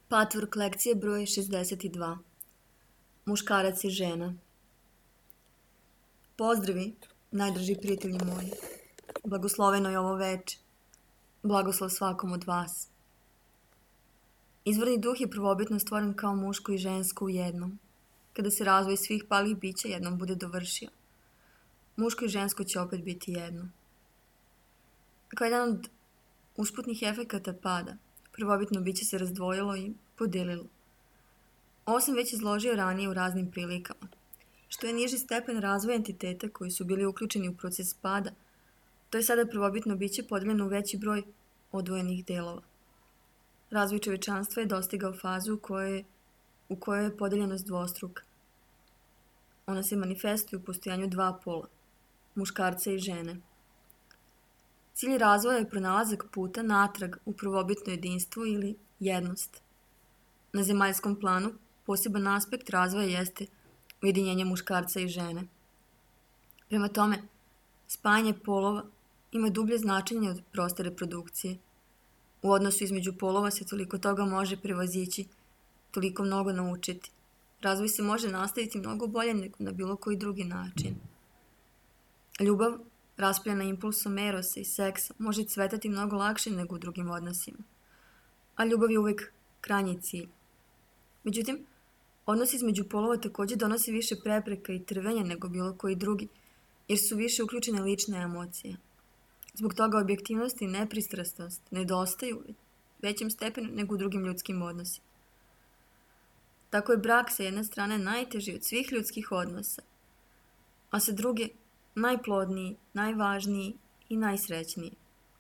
Patvork lekcije broj 62. Muškarac i žena. Pozdravi, najdraži prijatelji moji. Blagosloveno je ovo veče. Blagoslov svakom od vas. Izvorni duh je prvobitno stvoren kao muško i žensko u jednom. Kada se razvoj svih palih bića jednom bude dovršio, muško i žensko će opet biti jedno. Kao jedan od usputnih efekata pada, prvobitno biće se razdvojilo i podelilo. Ovo sam već izložio ranije u raznim prilikama. Što je niži stepen razvoja entiteta koji su bili uključeni u proces pada, to je sada prvobitno biće podeljeno u veći broj odvojenih delova. Razvoj čovečanstva je dostigao fazu u kojoj je podeljenost dvostruka. Ona se manifestuje u postojanju dva pola, muškarca i žene. Cilj razvoja je pronalazak puta natrag u prvobitno jedinstvo ili jednost. Na zemaljskom planu poseban aspekt razvoja jeste ujedinjenje muškarca i žene. Prema tome, spajanje polova ima dublje značenje od proste reprodukcije. U odnosu između polova se toliko toga može prevazići, toliko mnogo naučiti. Razvoj se može nastaviti mnogo bolje nego na bilo koji drugi način. Ljubav, raspljena impulsom erosa i seksa, može cvetati mnogo lakše nego u drugim odnosima. A ljubav je uvek krajnji cilj. Međutim, odnos između polova također donosi više prepreka i trvenja nego bilo koji drugi, jer su više uključene lične emocije. Zbog toga objektivnost i nepristrasnost nedostaju u većem stepenu nego u drugim ljudskim odnosima. Tako je brak sa jedne strane najteži od svih ljudskih odnosa, a sa druge najplodniji, najvažniji i najsrećniji.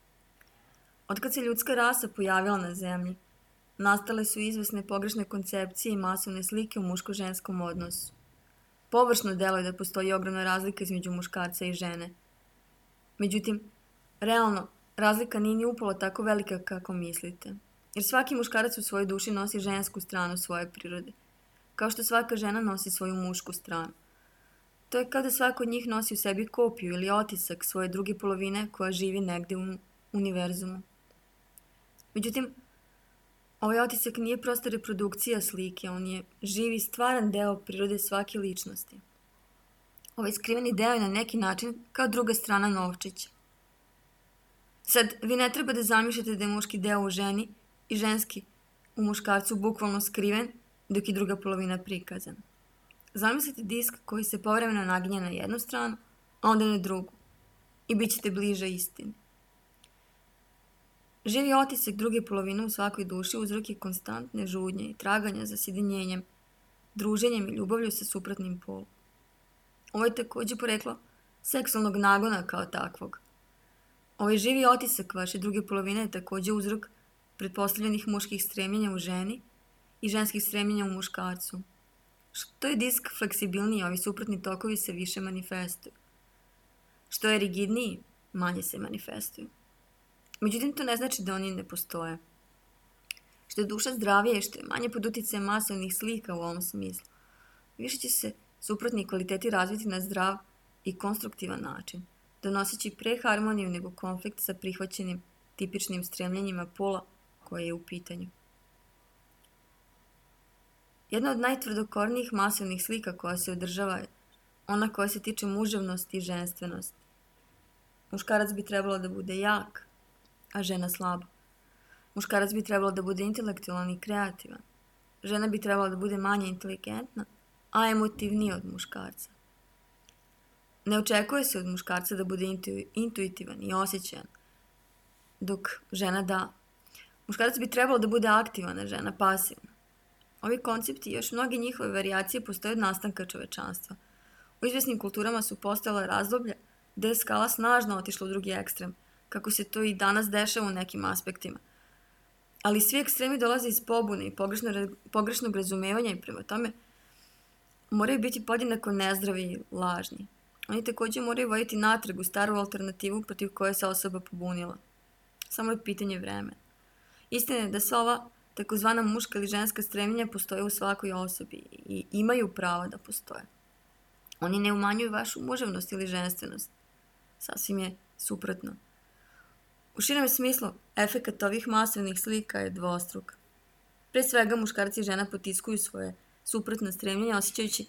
Otkad se ljudska rasa pojavila na zemlji, nastale su izvesne pogrešne koncepcije i masovne slike u muško-ženskom odnosu. Površno deluje da postoji ogromna razlika između muškarca i žene. Međutim, realno, razlika nije ni upola tako velika kako mislite. Jer svaki muškarac u svojoj duši nosi žensku stranu svoje prirode, kao što svaka žena nosi svoju mušku stranu. To je kao da svako od njih nosi u sebi kopiju ili otisak svoje druge polovine koja živi negde u univerzumu. Međutim, ovaj otisak nije prosta reprodukcija slike, on je živi, stvaran deo prirode svake ličnosti. Ovaj skriveni deo je na neki način kao druga strana novčića. Sad, vi ne treba da zamišljate da je muški deo u ženi i ženski u muškarcu bukvalno skriven, dok je druga polovina prikazana. Zamislite disk koji se povremeno naginje na jednu stranu, a onda na drugu, i bit ćete bliže istini. Živi otisak druge polovine u svakoj duši uzrok je konstantne žudnje i traganja za sjedinjenjem, druženjem i ljubavlju sa suprotnim polom. Ovo je također poreklo seksualnog nagona kao takvog. Ovaj živi otisak vaše druge polovine je također uzrok pretpostavljenih muških stremljenja u ženi i ženskih stremljenja u muškarcu. Što je disk fleksibilniji, ovi suprotni tokovi se više manifestuju. Što je rigidniji, manje se manifestuju. Međutim, to ne znači da oni ne postoje. Što je duša zdravije i što je manje pod uticajem masovnih slika u ovom smislu, više će se suprotni kvaliteti razviti na zdrav i konstruktivan način, donoseći pre harmoniju nego konflikt sa prihvaćenim tipičnim stremljenjima pola koje je u pitanju. Jedna od najtvrdokornijih masovnih slika koja se održava je ona koja se tiče muževnosti i ženstvenosti. Muškarac bi trebalo da bude jak, a žena slaba. Muškarac bi trebalo da bude intelektualan i kreativan. Žena bi trebalo da bude manje inteligentna, a emotivnija od muškarca. Ne očekuje se od muškarca da bude intuitivan i osjećajan, dok žena da. Muškarac bi trebalo da bude aktivan, a žena pasivna. Ovi koncepti i još mnoge njihove varijacije postoje od nastanka čovečanstva. U izvesnim kulturama su postojala razdoblja gde je skala snažno otišla u drugi ekstrem, kako se to i danas dešava u nekim aspektima. Ali svi ekstremi dolaze iz pobune i pogrešnog razumevanja i prema tome moraju biti podjednako nezdravi i lažni. Oni također moraju voditi natrag u staru alternativu protiv koje se osoba pobunila. Samo je pitanje vremena. Istina je da sva ova takozvana muška ili ženska stremljenja postoje u svakoj osobi i imaju pravo da postoje. Oni ne umanjuju vašu muževnost ili ženstvenost. Sasvim je suprotno. U širem smislu, efekat ovih masovnih slika je dvostruk. Pre svega, muškarci i žena potiskuju svoje suprotna stremljenja, osjećajući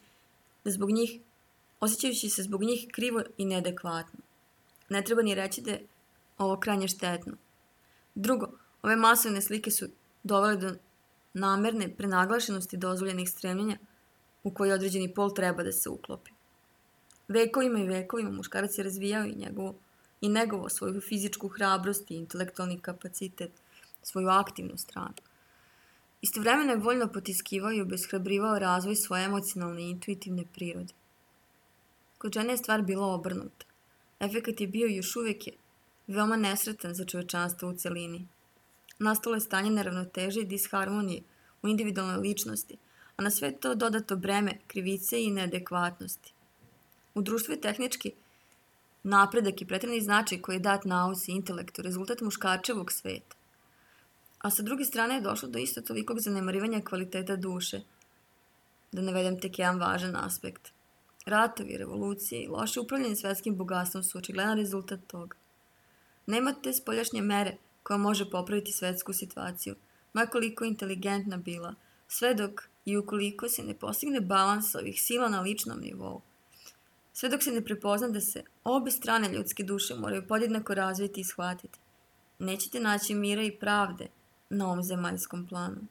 se zbog njih krivo i neadekvatno. Ne treba ni reći da je ovo krajnje štetno. Drugo, ove masovne slike su dovele do namerne prenaglašenosti dozvoljenih stremljenja u koji određeni pol treba da se uklopi. Vekovima i vekovima muškarac je razvijao i negovao svoju fizičku hrabrost i intelektualni kapacitet, svoju aktivnu stranu. Istovremeno je voljno potiskivao i obeshrabrivao razvoj svoje emocionalne i intuitivne prirode. Kod žene je stvar bila obrnuta. Efekat je bio i još uvijek je veoma nesretan za čovečanstvo u celini. Nastalo je stanje neravnoteže i disharmonije u individualnoj ličnosti, a na sve to dodato breme krivice i neadekvatnosti. U društvu je tehnički napredak i preterani značaj koji je dat nauci i intelektu rezultat muškarčevog sveta. A sa druge strane je došlo do isto tolikog zanemarivanja kvaliteta duše. Da navedem tek jedan važan aspekt. Ratovi, revolucije i loše upravljanje svetskim bogatstvom su očigledan rezultat toga. Nema te spoljašnje mere koja može popraviti svetsku situaciju, ma koliko inteligentna bila, sve dok i ukoliko se ne postigne balans ovih sila na ličnom nivou. Sve dok se ne prepozna da se obe strane ljudske duše moraju podjednako razviti i shvatiti. Nećete naći mira i pravde na ovom zemaljskom planu.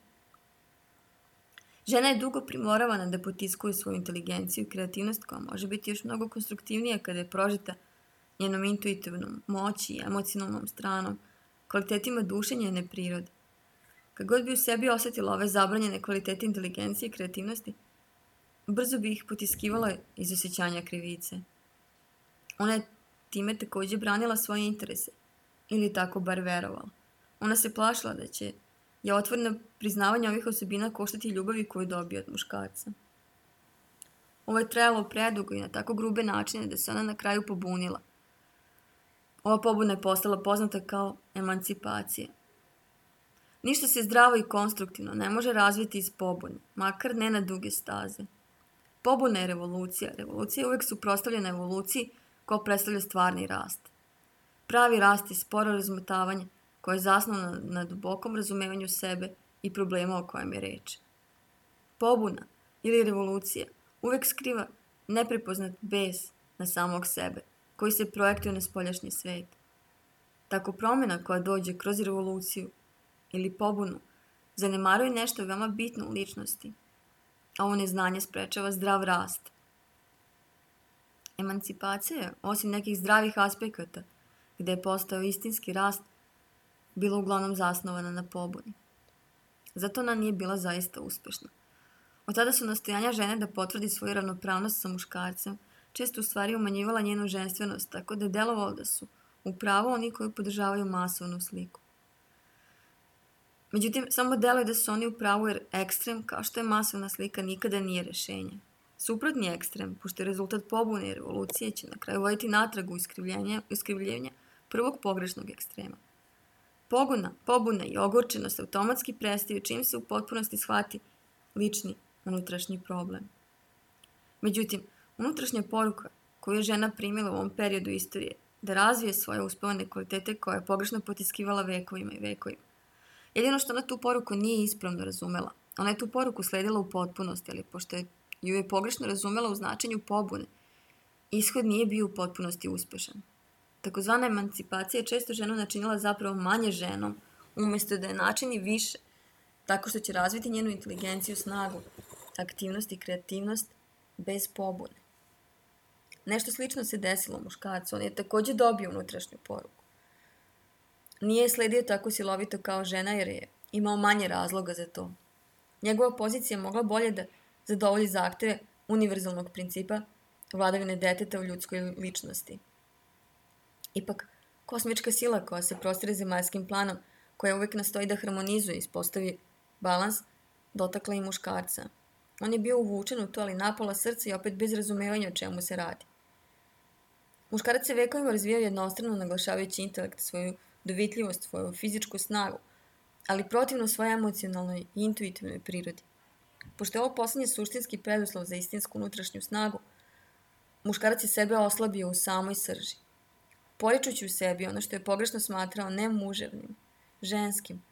Žena je dugo primoravana da potiskuje svoju inteligenciju i kreativnost koja može biti još mnogo konstruktivnija kada je prožeta njenom intuitivnom moći i emocionalnom stranom, kvalitetima duše njene prirode. Kad god bi u sebi osetila ove zabranjene kvalitete inteligencije i kreativnosti, brzo bi ih potiskivala iz osjećanja krivice. Ona je time takođe branila svoje interese, ili tako bar verovala. Ona se plašila da će je otvoreno priznavanje ovih osobina koštati ljubavi koju dobije od muškarca. Ovo je trajalo predugo i na tako grube načine da se ona na kraju pobunila. Ova pobuna je postala poznata kao emancipacija. Ništa se zdravo i konstruktivno ne može razviti iz pobune, makar ne na duge staze. Pobuna je revolucija. Revolucija je uvek suprotstavljena evoluciji koja predstavlja stvarni rast. Pravi rast je sporo razmotavanje koje je zasnovano na dubokom razumevanju sebe i problema o kojem je reč. Pobuna ili revolucija uvek skriva neprepoznat bes na samog sebe, koji se projektuje na spoljašnji svet. Tako promjena koja dođe kroz revoluciju ili pobunu zanemaruje nešto veoma bitno u ličnosti, a ovo neznanje sprečava zdrav rast. Emancipacija je, osim nekih zdravih aspekata, gde je postao istinski rast, bila uglavnom zasnovana na pobuni. Zato ona nije bila zaista uspešna. Od tada su nastojanja žene da potvrdi svoju ravnopravnost sa muškarcem često u stvari umanjivala njenu ženstvenost, tako da je delovalo da su upravo oni koji podržavaju masovnu sliku. Međutim, samo deluje da su oni upravo jer ekstrem, kao što je masovna slika, nikada nije rešenje. Suprotni ekstrem, pošto je rezultat pobune i revolucije, će na kraju voditi natrag u iskrivljenja prvog pogrešnog ekstrema. Pobuna i ogorčenost automatski prestaju čim se u potpunosti shvati lični unutrašnji problem. Međutim, unutrašnja poruka koju je žena primila u ovom periodu istorije da razvije svoje uspevane kvalitete koje je pogrešno potiskivala vekovima i vekovima. Jedino što ona tu poruku nije ispravno razumela. Ona je tu poruku sledila u potpunosti, ali pošto ju je pogrešno razumela u značenju pobune, ishod nije bio u potpunosti uspešan. Takozvana emancipacija je često ženu načinila zapravo manje ženom, umjesto da je načini više, tako što će razviti njenu inteligenciju, snagu, aktivnost i kreativnost bez pobune. Nešto slično se desilo muškarcu, on je takođe dobio unutrašnju poruku. Nije sledio tako silovito kao žena jer je imao manje razloga za to. Njegova pozicija je mogla bolje da zadovolji zahteve univerzalnog principa vladavine deteta u ljudskoj ličnosti. Ipak, kosmička sila koja se prostire zemaljskim planom, koja uvek nastoji da harmonizuje i ispostavi balans, dotakla i muškarca. On je bio uvučen u to, ali napola srca i opet bez razumevanja o čemu se radi. Muškarac se vekovima razvijao jednostrano naglašavajući intelekt, svoju dovitljivost, svoju fizičku snagu, ali protivno svojoj emocionalnoj i intuitivnoj prirodi. Pošto je ovo poslednji suštinski preduslov za istinsku unutrašnju snagu, muškarac je sebe oslabio u samoj srži. Poričući u sebi ono što je pogrešno smatrao nemuževnim, ženskim,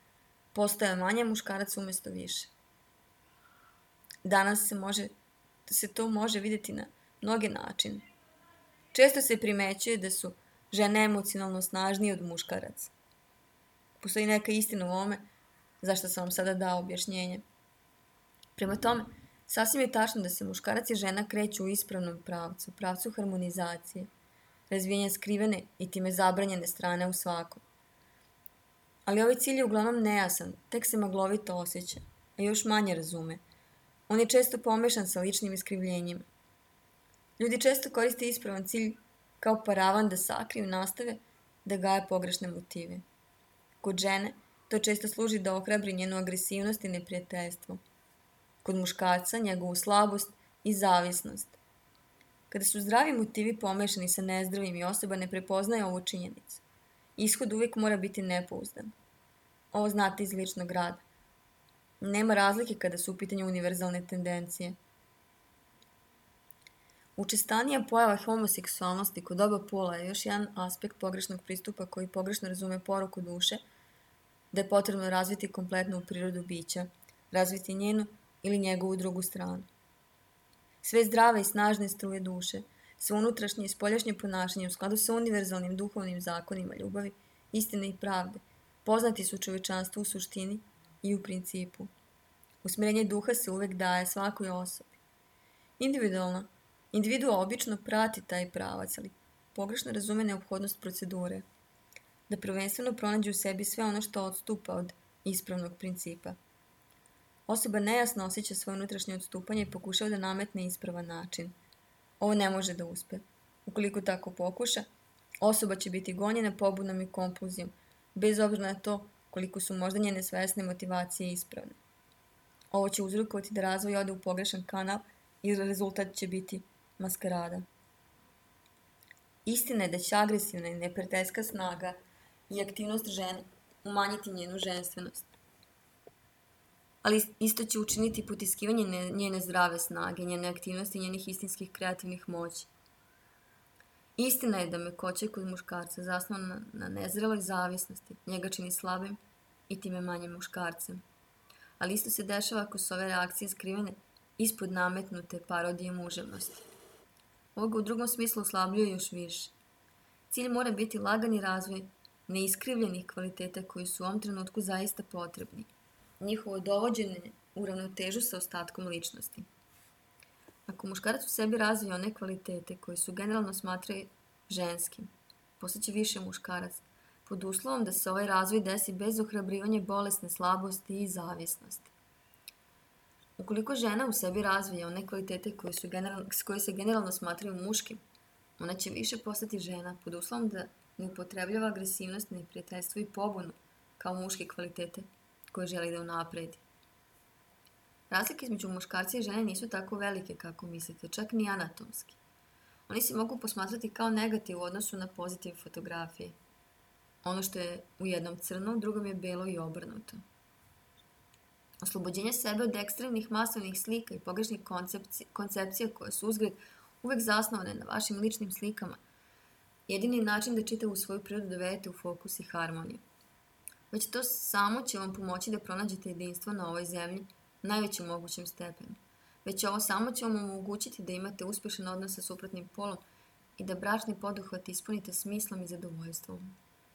Postoje manje, muškarac umjesto više. Danas se to može vidjeti na mnoge načine. Često se primećuje da su žene emocionalno snažnije od muškaraca. Postoji neka istina u ovome, zašto sam vam sada dao objašnjenje. Prema tome, sasvim je tačno da se muškarac i žena kreću u ispravnom pravcu, pravcu harmonizacije, razvijenja skrivene i time zabranjene strane u svakom. Ali ovaj cilj je uglavnom nejasan, tek se maglovito osjeća, a još manje razume. On je često pomešan sa ličnim iskrivljenjima. Ljudi često koriste ispravan cilj kao paravan da sakriju i nastave da gaje pogrešne motive. Kod žene to često služi da ohrabri njenu agresivnost i neprijateljstvo. Kod muškarca njegovu slabost i zavisnost. Kada su zdravi motivi pomešani sa nezdravim i osoba ne prepoznaje ovu činjenicu, ishod uvijek mora biti nepouzdan. Ovo znate iz ličnog rada. Nema razlike kada su u pitanju univerzalne tendencije. Učestanija pojava homoseksualnosti kod oba pola je još jedan aspekt pogrešnog pristupa koji pogrešno razume poruku duše da je potrebno razviti kompletnu prirodu bića, razviti njenu ili njegovu drugu stranu. Sve zdrave i snažne struje duše, sve unutrašnje i spoljašnje ponašanje u skladu sa univerzalnim duhovnim zakonima ljubavi, istine i pravde, poznati su čovječanstvu u suštini i u principu. Usmjerenje duha se uvek daje svakoj osobi. Individua obično prati taj pravac, ali pogrešno razume neophodnost procedure, da prvenstveno pronađe u sebi sve ono što odstupa od ispravnog principa. Osoba nejasno osjeća svoje unutrašnje odstupanje i pokušava da nametne ispravan način. Ovo ne može da uspe. Ukoliko tako pokuša, osoba će biti gonjena pobudom i kompulzijom, bez obzira na to koliko su možda njene svesne motivacije ispravne. Ovo će uzrokovati da razvoj ode u pogrešan kanal i rezultat će biti maskarada. Istina je da će agresivna i neprijateljska snaga i aktivnost žene umanjiti njenu ženstvenost. Ali isto će učiniti potiskivanje njene zdrave snage, njene aktivnosti i njenih istinskih kreativnih moći. Istina je da mekoća kod muškarca zasnovana na nezreloj zavisnosti, njega čini slabim i time manje muškarcem. Ali isto se dešava ako su ove reakcije skrivene ispod nametnute parodije muževnosti. Ovo ga u drugom smislu oslabljuje još više. Cilj mora biti lagani razvoj neiskrivljenih kvaliteta koji su u ovom trenutku zaista potrebni. Njihovo dovođenje u ravnotežu sa ostatkom ličnosti. Ako muškarac u sebi razvije one kvalitete koje su generalno smatraju ženskim, postaće više muškarac, pod uslovom da se ovaj razvoj desi bez ohrabrivanja bolesne slabosti i zavisnosti. Ukoliko žena u sebi razvije one kvalitete koje se generalno smatraju muškim, ona će više postati žena pod uslovom da ne upotrebljava agresivnost, neprijateljstvo i pobunu kao muške kvalitete koje želi da unapredi. Razlike između muškarca i žene nisu tako velike kako mislite, čak ni anatomski. Oni se mogu posmatrati kao negativ u odnosu na pozitiv fotografije. Ono što je u jednom crno, u drugom je belo i obrnuto. Oslobođenje sebe od ekstremnih masovnih slika i pogrešnih koncepcija koje su uzgred uvek zasnovane na vašim ličnim slikama, jedini način da čitavu svoju prirodu dovedete u fokus i harmoniju. Već to samo će vam pomoći da pronađete jedinstvo na ovoj zemlji u najvećem mogućem stepenu. Već ovo samo će vam omogućiti da imate uspješan odnos sa suprotnim polom i da bračni poduhvat ispunite smislom i zadovoljstvom.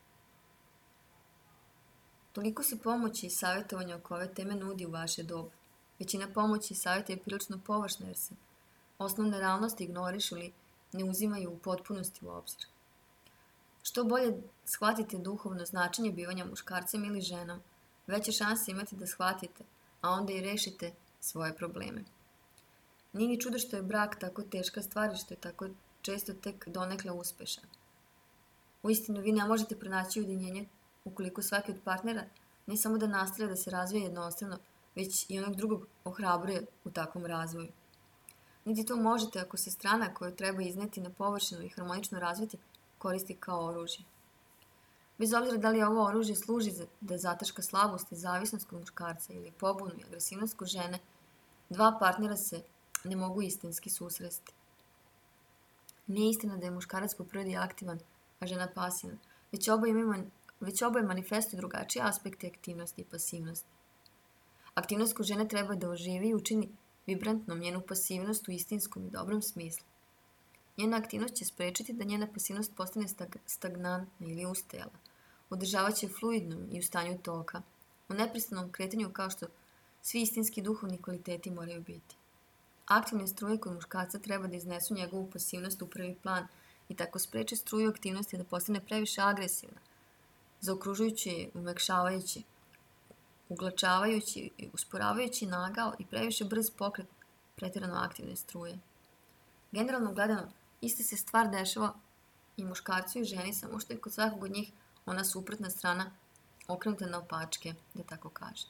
Toliko se pomoći i savjetovanja oko ove teme nudi u vaše doba. Većina pomoći i savjeta je prilično površna jer se osnovne realnosti ignorišu ili ne uzimaju u potpunosti u obzir. Što bolje shvatite duhovno značenje bivanja muškarcem ili ženom, veće šanse imate da shvatite, a onda i rešite svoje probleme. Nije ni čudo što je brak tako teška stvar i što je tako često tek donekle uspešan. Uistinu, vi ne možete pronaći ujedinjenje ukoliko svaki od partnera ne samo da nastavlja da se razvija jednostrano, već i onog drugog ohrabruje u takvom razvoju. Niti to možete ako se strana koju treba izneti na površinu i harmonično razviti koristi kao oružje. Bez obzira da li ovo oružje služi da zataška slabost i zavisnost kod muškarca ili pobunu i agresivnost kod žene, dva partnera se ne mogu istinski susresti. Nije istina da je muškarac po prirodi aktivan, a žena pasivna, već oba imaju već oboje manifestuju drugačije aspekte aktivnosti i pasivnosti. Aktivnost koju žena treba da oživi i učini vibrantnom njenu pasivnost u istinskom i dobrom smislu. Njena aktivnost će sprečiti da njena pasivnost postane stagnantna ili ustajala. Održavat će fluidnom i u stanju toka, u neprestanom kretanju kao što svi istinski duhovni kvaliteti moraju biti. Aktivne struje kod muškarca treba da iznesu njegovu pasivnost u prvi plan i tako spreče struju aktivnosti da postane previše agresivna, zaokružujući, umekšavajući, uglačavajući, usporavajući nagao i previše brz pokret pretjerano aktivne struje. Generalno gledano, ista se stvar dešava i muškarcu i ženi, samo što je kod svakog od njih ona suprotna strana okrenuta na opačke, da tako kaže.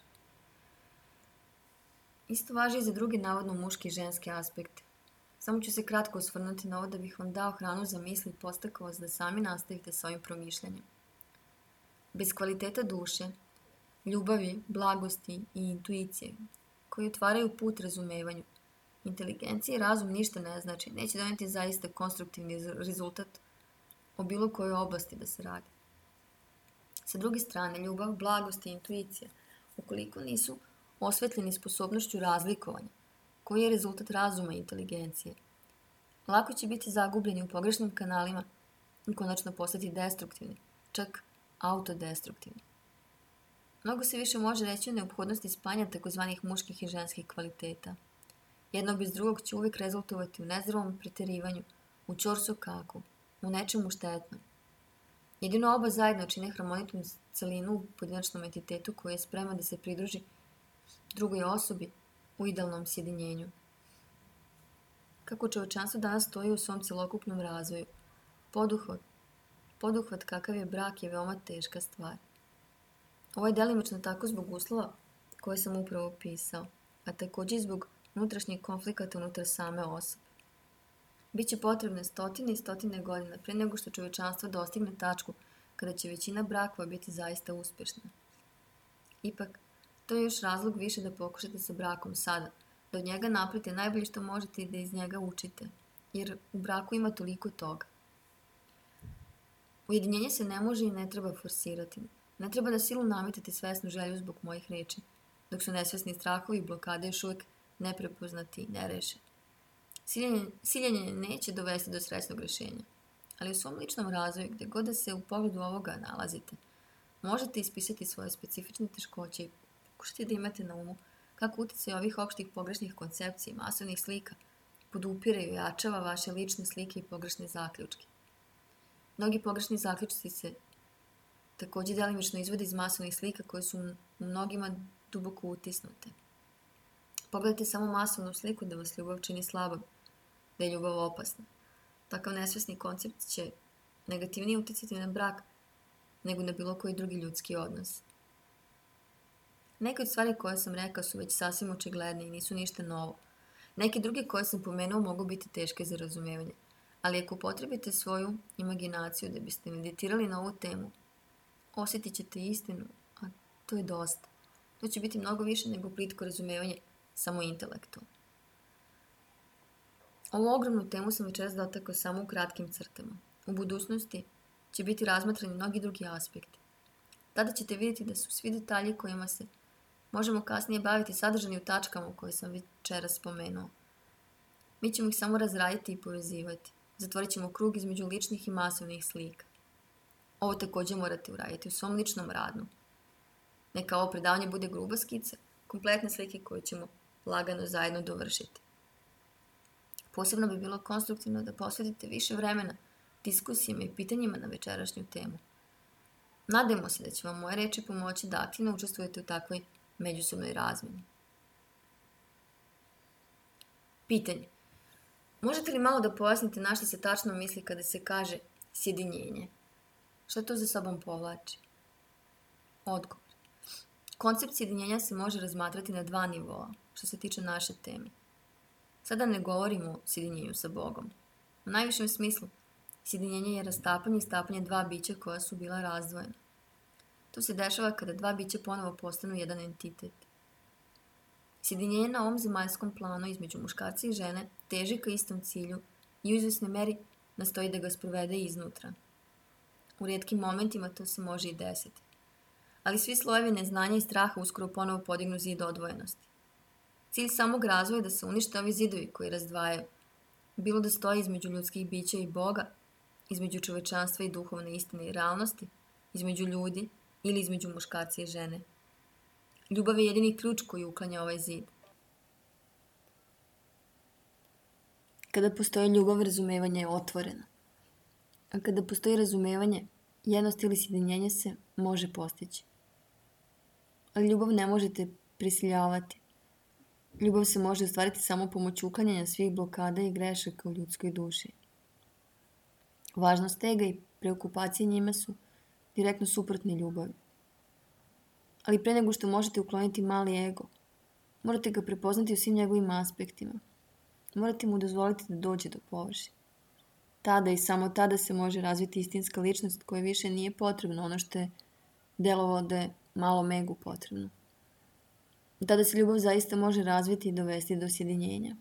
Isto važi i za druge navodno muške i ženske aspekte. Samo ću se kratko osvrnuti na ovo da bih vam dao hranu za misli i podstakao vas da sami nastavite sa ovim promišljanjem. Bez kvaliteta duše, ljubavi, blagosti i intuicije, koji otvaraju put razumevanju, inteligencija i razum ništa ne znači, neće doneti zaista konstruktivni rezultat o bilo kojoj oblasti da se radi. Sa druge strane, ljubav, blagost i intuicija, ukoliko nisu osvetljeni sposobnošću razlikovanja, koji je rezultat razuma i inteligencije, lako će biti zagubljeni u pogrešnim kanalima i konačno postati destruktivni, čak autodestruktivni. Mnogo se više može reći o neophodnosti spajanja takozvanih muških i ženskih kvaliteta. Jedno bez drugog će uvijek rezultovati u nezdravom preterivanju, u ćorsokaku, u nečemu štetnom. Jedino oba zajedno čine harmonitnu celinu u pojedinačnom entitetu koji je spreman da se pridruži drugoj osobi u idealnom sjedinjenju. Kako čovečanstvo danas stoji u svom celokupnom razvoju, poduhvat kakav je brak je veoma teška stvar. Ovo je delimično tako zbog uslova koje sam upravo opisao, a također i zbog unutrašnjih konflikata unutar same osobe. Biće potrebne stotine i stotine godina pre nego što čovečanstvo dostigne tačku kada će većina brakova biti zaista uspješna. Ipak, to je još razlog više da pokušate sa brakom sada, da od njega napravite najbolje što možete i da iz njega učite, jer u braku ima toliko toga. Ujedinjenje se ne može i ne treba forsirati. Ne treba da silu nametati svesnu želju zbog mojih reči, dok su nesvesni strahovi i blokade još uvijek neprepoznati i nerešeni. Siljenje neće dovesti do srećnog rješenja, ali u svom ličnom razvoju, gdje god da se u pogledu ovoga nalazite, možete ispisati svoje specifične teškoće i pokušati da imate na umu kako utjecaj ovih opštih pogrešnih koncepcija i masovnih slika podupire i ojačava vaše lične slike i pogrešne zaključke. Mnogi pogrešni zaključci se također delimično izvode iz masovnih slika koje su u mnogima duboko utisnute. Pogledajte samo masovnu sliku da vas ljubav čini slabom, da je ljubav opasna. Takav nesvesni koncept će negativnije utjecati na brak nego na bilo koji drugi ljudski odnos. Neke od stvari koje sam rekao su već sasvim očigledne i nisu ništa novo. Neke druge koje sam pomenuo mogu biti teške za razumijevanje, ali ako potrebite svoju imaginaciju da biste meditirali na ovu temu, osjetit ćete istinu, a to je dosta. To će biti mnogo više nego plitko razumijevanje samo intelektu. Ovu ogromnu temu sam večeras dotakao samo u kratkim crtama. U budućnosti će biti razmatrani mnogi drugi aspekti. Tada ćete vidjeti da su svi detalji kojima se možemo kasnije baviti sadržani u tačkama koje sam večeras spomenuo. Mi ćemo ih samo razraditi i povezivati. Zatvorit ćemo krug između ličnih i masovnih slika. Ovo također morate uraditi u svom ličnom radu. Neka ovo predavanje bude gruba skica, kompletne slike koje ćemo lagano zajedno dovršiti. Posebno bi bilo konstruktivno da posvetite više vremena diskusijama i pitanjima na večerašnju temu. Nadajmo se da će vam moje reči pomoći da aktivno učestvujete u takvoj međusobnoj razmjeni. Pitanje. Možete li malo da pojasnite na što se tačno misli kada se kaže sjedinjenje? Šta to za sobom povlači? Odgovor. Koncept sjedinjenja se može razmatrati na dva nivoa, što se tiče naše teme. Sada ne govorimo o sjedinjenju sa Bogom. U najvišem smislu, sjedinjenje je rastapanje i stapanje dva bića koja su bila razdvojena. To se dešava kada dva bića ponovo postanu jedan entitet. Sjedinjenje na ovom zemaljskom planu između muškarca i žene teži ka istom cilju i u izvjesnoj meri nastoji da ga sprovede iznutra. U rijetkim momentima to se može i desiti. Ali svi slojevi neznanja i straha uskoro ponovo podignu zid odvojenosti. Cilj samog razvoja je da se unište ovi zidovi koji razdvajaju. Bilo da stoji između ljudskih bića i Boga, između čovečanstva i duhovne istine i realnosti, između ljudi ili između muškarca i žene. Ljubav je jedini ključ koji uklanja ovaj zid. Kada postoji ljubav, razumevanje je otvoreno. A kada postoji razumevanje, jednost ili sjedinjenje se može postići. Ali ljubav ne možete prisiljavati. Ljubav se može ostvariti samo pomoću uklanjanja svih blokada i grešaka u ljudskoj duši. Važnost ega i preokupacije njime su direktno suprotni ljubavi. Ali pre nego što možete ukloniti mali ego, morate ga prepoznati u svim njegovim aspektima. Morate mu dozvoliti da dođe do površine. Tada i samo tada se može razviti istinska ličnost koja više nije potrebna, ono što je delovalo da je malom egu potrebno. Tada se ljubav zaista može razviti i dovesti do sjedinjenja.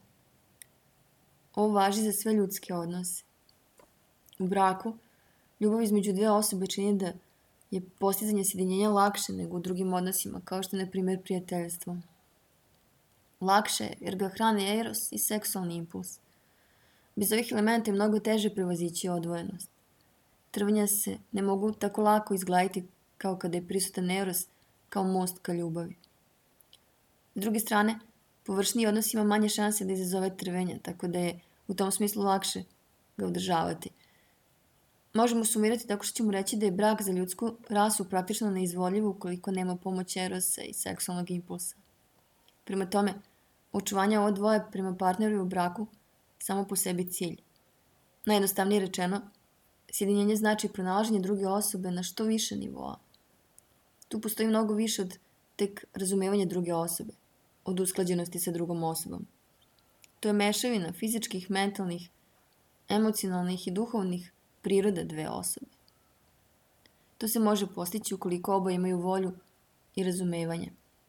Ovo važi za sve ljudske odnose. U braku, ljubav između dve osobe čini da je postizanje sjedinjenja lakše nego u drugim odnosima, kao što je, na primjer, prijateljstvo. Lakše je jer ga hrane eros i seksualni impuls. Bez ovih elementa je mnogo teže prevazići odvojenost. Trvanja se ne mogu tako lako izgladiti kao kada je prisutan eros kao most ka ljubavi. S druge strane, površniji odnos ima manje šanse da izazove trvenja, tako da je u tom smislu lakše ga održavati. Možemo sumirati tako što ćemo reći da je brak za ljudsku rasu praktično neizvodljiv ukoliko nema pomoć erosa i seksualnog impulsa. Prema tome, očuvanje ovo dvoje prema partneru u braku samo po sebi cilj. Najjednostavnije rečeno, sjedinjenje znači pronalaženje druge osobe na što više nivoa. Tu postoji mnogo više od tek razumevanja druge osobe, od usklađenosti sa drugom osobom. To je mešavina fizičkih, mentalnih, emocionalnih i duhovnih priroda dve osobe. To se može postići ukoliko oba imaju volju i razumevanje.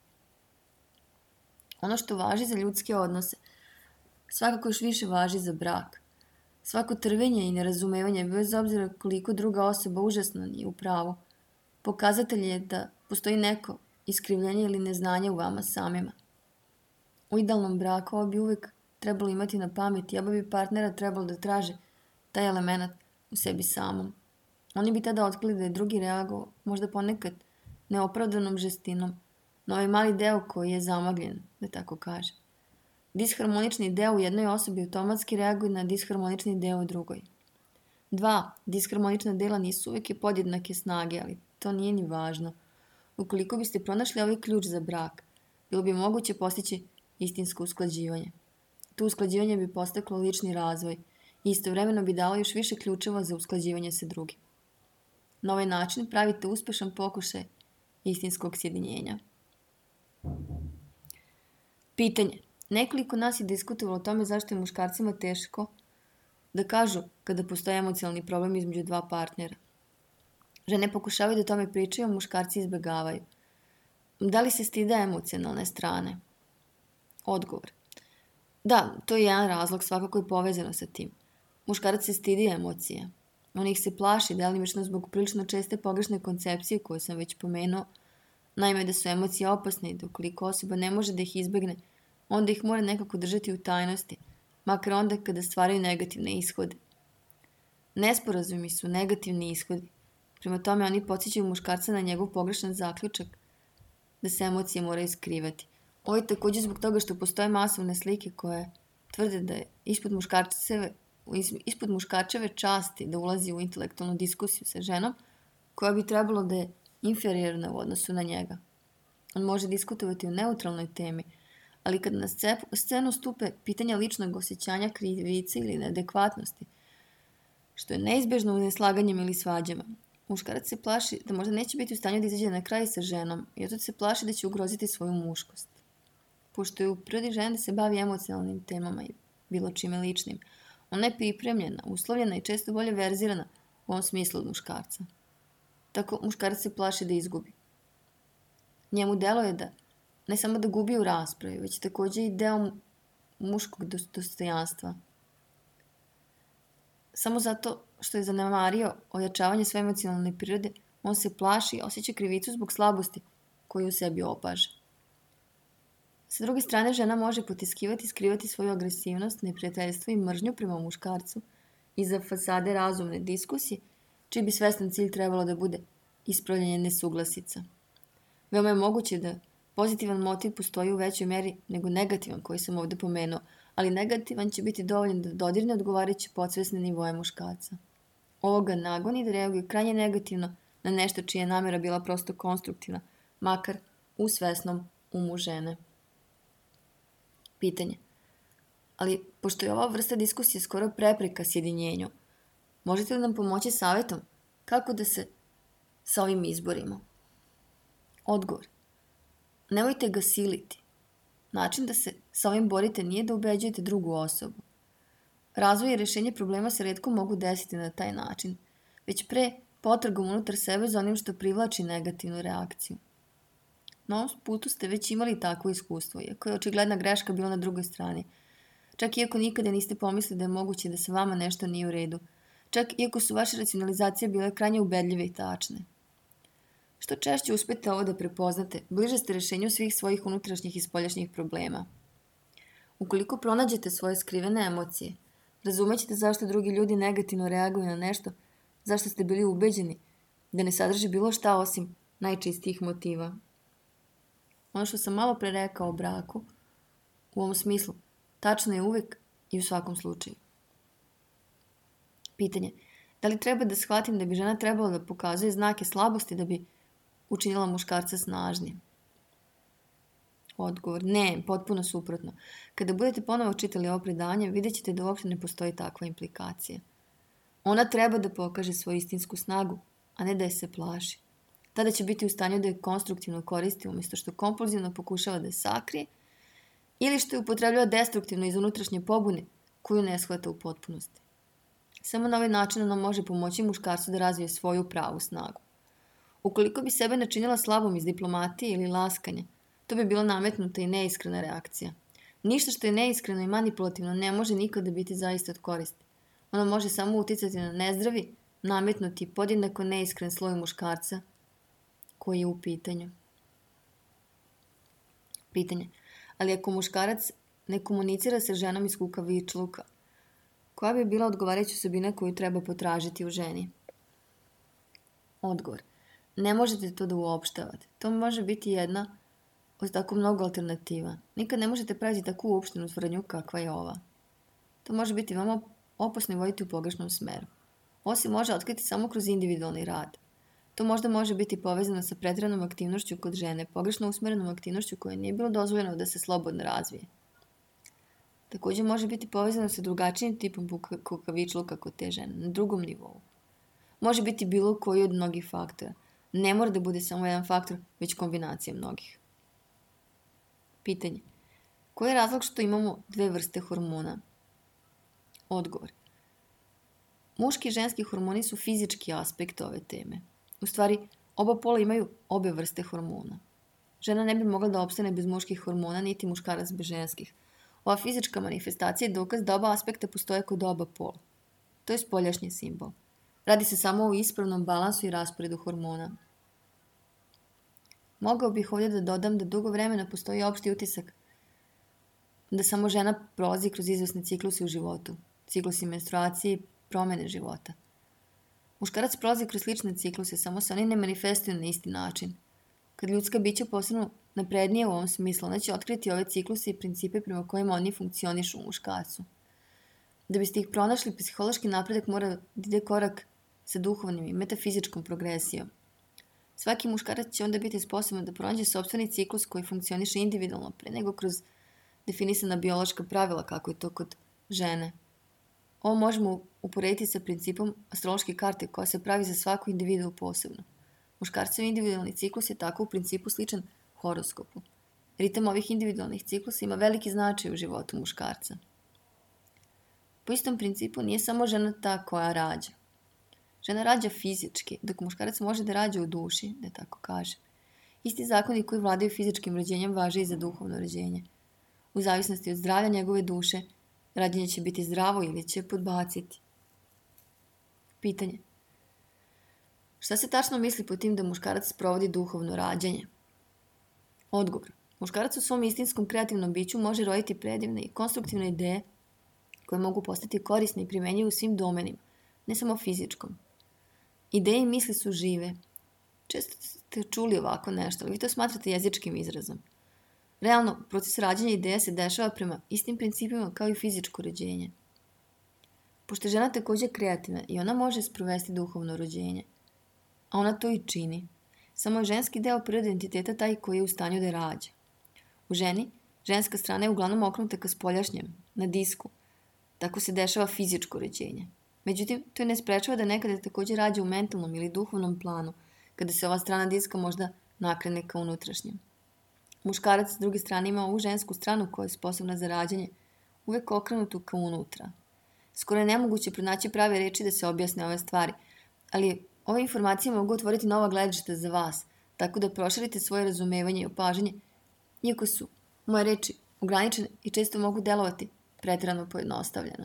Ono što važi za ljudske odnose, svakako još više važi za brak. Svako trvenje i nerazumevanje, bez obzira koliko druga osoba užasno nije u pravu, pokazatelj je da postoji neko iskrivljenje ili neznanje u vama samima. U idealnom braku ovo bi uvek trebalo imati na pameti, oba bi partnera trebalo da traže taj element u sebi samom. Oni bi tada otkrili da je drugi reagovao, možda ponekad neopravdanom žestinom, na ovaj mali deo koji je zamagljen, da tako kaže. Disharmonični deo u jednoj osobi automatski reaguje na disharmonični deo u drugoj. Dva disharmonična dela nisu uvek podjednake snage, ali to nije ni važno. Ukoliko biste pronašli ovaj ključ za brak, bilo bi moguće postići istinsko usklađivanje. To usklađivanje bi postaklo lični razvoj i istovremeno bi dalo još više ključeva za usklađivanje sa drugim. Na ovaj način pravite uspešan pokušaj istinskog sjedinjenja. Pitanje. Nekoliko nas je diskutovalo o tome zašto je muškarcima teško da kažu kada postoje emocionalni problem između dva partnera. Žene pokušavaju da o tome pričaju, a muškarci izbegavaju. Da li se stide emocionalne strane? Odgovor. Da, to je jedan razlog, svakako je povezano sa tim. Muškarac se stidi emocija. On ih se plaši, delimično zbog prilično česte pogrešne koncepcije koje sam već pomenuo. Naime, da su emocije opasne i da ukoliko osoba ne može da ih izbegne, onda ih mora nekako držati u tajnosti, makar onda kada stvaraju negativne ishode. Nesporazumi su negativni ishodi. Prema tome, oni podsjećaju muškarca na njegov pogrešan zaključak da se emocije moraju skrivati. Ovo je također zbog toga što postoje masovne slike koje tvrde da je ispod muškarčeve časti da ulazi u intelektualnu diskusiju sa ženom, koja bi trebalo da je inferiorna u odnosu na njega. On može diskutovati o neutralnoj temi, ali kad na scenu stupe pitanja ličnog osjećanja krivice ili neadekvatnosti, što je neizbežno u neslaganjem ili svađama, muškarac se plaši da možda neće biti u stanju da izađe na kraj sa ženom i otud se plaši da će ugroziti svoju muškost. Pošto je u prirodi žene da se bavi emocionalnim temama i bilo čime ličnim, ona je pripremljena, uslovljena i često bolje verzirana u ovom smislu od muškarca. Tako muškarac se plaši da izgubi. Njemu deluje da ne samo da gubi u raspravi, već također i deo muškog dostojanstva. Samo zato što je zanemario ojačavanje svoje emocionalne prirode, on se plaši i osjeća krivicu zbog slabosti koju u sebi opaže. Sa druge strane, žena može potiskivati i skrivati svoju agresivnost, neprijateljstvo i mržnju prema muškarcu iza fasade razumne diskusije, čiji bi svestan cilj trebalo da bude ispravljanje nesuglasica. Veoma je moguće da pozitivan motiv postoji u većoj meri nego negativan koji sam ovde pomenuo, ali negativan će biti dovoljan da dodirne odgovarajuće podsvesne nivoje muškarca. Ovo ga nagoni da reaguje krajnje negativno na nešto čija je namera bila prosto konstruktivna, makar u svesnom umu žene. Pitanje. Ali, pošto je ova vrsta diskusije skoro prepreka sjedinjenju, možete li nam pomoći savjetom kako da se sa ovim izborimo? Odgovor. Nemojte ga siliti. Način da se sa ovim borite nije da ubeđujete drugu osobu. Razvoj i rješenje problema se retko mogu desiti na taj način, već pre potragom unutar sebe za onim što privlači negativnu reakciju. Na ovom putu ste već imali takvo iskustvo, iako je očigledna greška bila na drugoj strani. Čak iako nikada niste pomislili da je moguće da sa vama nešto nije u redu. Čak iako su vaše racionalizacije bile krajnje ubedljive i tačne. Što češće uspete ovo da prepoznate, bliže ste rješenju svih svojih unutrašnjih i spoljašnjih problema. Ukoliko pronađete svoje skrivene emocije, razumećete zašto drugi ljudi negativno reaguju na nešto, zašto ste bili ubeđeni da ne sadrži bilo šta osim najčistijih motiva. Ono što sam malo pre rekao o braku, u ovom smislu, tačno je uvek i u svakom slučaju. Pitanje. Da li treba da shvatim da bi žena trebala da pokazuje znake slabosti da bi učinila muškarca snažnim? Odgovor. Ne, potpuno suprotno. Kada budete ponovo čitali ovo predanje, vidjet ćete da uopšte ne postoji takva implikacija. Ona treba da pokaže svoju istinsku snagu, a ne da je se plaši. Tada će biti u stanju da je konstruktivno koristi umjesto što kompulzivno pokušava da je sakrije ili što je upotrebljava destruktivno iz unutrašnje pobune koju ne shvata u potpunosti. Samo na ovaj način ona može pomoći muškarcu da razvije svoju pravu snagu. Ukoliko bi sebe načinila slabom iz diplomatije ili laskanja, to bi bila nametnuta i neiskrena reakcija. Ništa što je neiskreno i manipulativno ne može nikada biti zaista od koristi. Ono može samo uticati na nezdravi, nametnuti podjednako neiskren sloj muškarca koji je u pitanju. Pitanje. Ali ako muškarac ne komunicira sa ženom iz kukavičluka, koja bi bila odgovarajuća osobina koju treba potražiti u ženi? Odgovor. Ne možete to da uopštavate. To može biti jedna od tako mnogo alternativa. Nikad ne možete praviti takvu uopštenu tvrdnju kakva je ova. To može biti veoma opasno i voditi u pogrešnom smeru. Ovo se može otkriti samo kroz individualni rad. To možda može biti povezano sa pretjeranom aktivnošću kod žene, pogrešno usmerenom aktivnošću koja nije bilo dozvoljeno da se slobodno razvije. Također može biti povezano sa drugačijim tipom kukavičluka kod te žene, na drugom nivou. Može biti bilo koji od mnogih faktora. Ne mora da bude samo jedan faktor, već kombinacija mnogih. Pitanje. Koji je razlog što imamo dve vrste hormona? Odgovor. Muški i ženski hormoni su fizički aspekt ove teme. U stvari, oba pola imaju obe vrste hormona. Žena ne bi mogla da opstane bez muških hormona, niti muškarac bez ženskih. Ova fizička manifestacija je dokaz da oba aspekta postoje kod oba pola. To je spoljašnji simbol. Radi se samo o ispravnom balansu i rasporedu hormona. Mogao bih ovdje da dodam da dugo vremena postoji opšti utisak da samo žena prolazi kroz izvesne cikluse u životu, ciklusi menstruacije i promene života. Muškarac prolazi kroz slične cikluse, samo se oni ne manifestuju na isti način. Kad ljudska bića postanu naprednije u ovom smislu, ona će otkriti ove cikluse i principe prema kojima oni funkcionišu u muškarcu. Da biste ih pronašli, psihološki napredak mora da ide korak sa duhovnim i metafizičkom progresijom. Svaki muškarac će onda biti sposoban da pronađe sopstveni ciklus koji funkcioniše individualno pre nego kroz definisana biološka pravila kako je to kod žene. Ovo možemo uporediti sa principom astrološke karte koja se pravi za svaku individu posebno. Muškarcev individualni ciklus je tako u principu sličan horoskopu. Ritam ovih individualnih ciklusa ima veliki značaj u životu muškarca. Po istom principu nije samo žena ta koja rađa. Žena rađa fizički, dok muškarac može da rađa u duši, da tako kaže. Isti zakoni koji vladaju fizičkim rođenjem važe i za duhovno rođenje. U zavisnosti od zdravlja njegove duše, rađenje će biti zdravo ili će podbaciti. pitanje. Šta se tačno misli pod tim da muškarac sprovodi duhovno rađanje? Odgovor. Muškarac u svom istinskom kreativnom biću može roditi predivne i konstruktivne ideje koje mogu postati korisne i primenjive u svim domenima, ne samo fizičkom. Ideje i misli su žive. Često ste čuli ovako nešto, ali vi to smatrate jezičkim izrazom. Realno, proces rađanja ideja se dešava prema istim principima kao i fizičko rođenje. Pošto je žena također kreativna i ona može sprovesti duhovno rođenje, a ona to i čini, samo je ženski deo prirode identiteta taj koji je u stanju da rađa. U ženi, ženska strana je uglavnom okrenuta ka spoljašnjem, na disku. Tako se dešava fizičko rođenje. Međutim, to je ne sprečava da nekada također rađa u mentalnom ili duhovnom planu, kada se ova strana diska možda nakrene ka unutrašnjem. Muškarac s druge strane ima ovu žensku stranu koja je sposobna za rađanje, uvek okrenutu ka unutra. Skoro je nemoguće pronaći prave reči da se objasne ove stvari, ali ove informacije mogu otvoriti nova gledišta za vas, tako da proširite svoje razumevanje i opažanje, iako su moje reči ograničene i često mogu delovati preterano pojednostavljeno.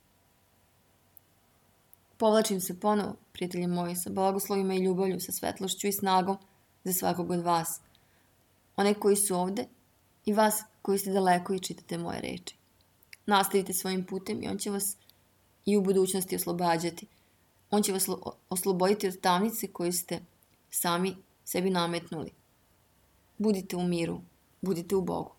Povlačim se ponovo, prijatelji moji, sa blagoslovima i ljubavlju, sa svetlošću i snagom za svakog od vas. One koji su ovde i vas koji ste daleko i čitate moje reči. Nastavite svojim putem i on će vas i u budućnosti oslobađati. On će vas osloboditi od tamnice koju ste sami sebi nametnuli. Budite u miru, budite u Bogu.